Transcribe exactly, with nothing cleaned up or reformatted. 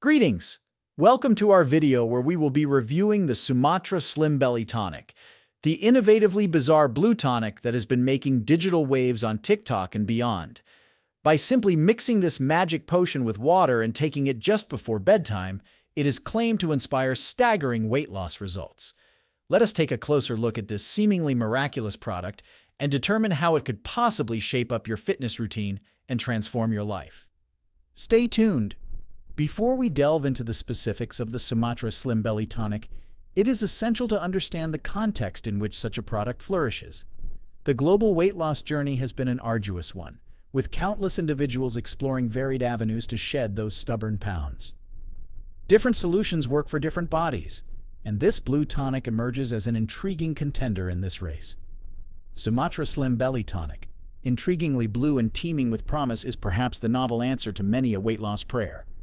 Greetings! Welcome to our video where we will be reviewing the Sumatra Slim Belly Tonic, the innovatively bizarre blue tonic that has been making digital waves on TikTok and beyond. By simply mixing this magic potion with water and taking it just before bedtime, it is claimed to inspire staggering weight loss results. Let us take a closer look at this seemingly miraculous product and determine how it could possibly shape up your fitness routine and transform your life. Stay tuned! Before we delve into the specifics of the Sumatra Slim Belly Tonic, it is essential to understand the context in which such a product flourishes. The global weight loss journey has been an arduous one, with countless individuals exploring varied avenues to shed those stubborn pounds. Different solutions work for different bodies, and this blue tonic emerges as an intriguing contender in this race. Sumatra Slim Belly Tonic, intriguingly blue and teeming with promise, is perhaps the novel answer to many a weight loss prayer.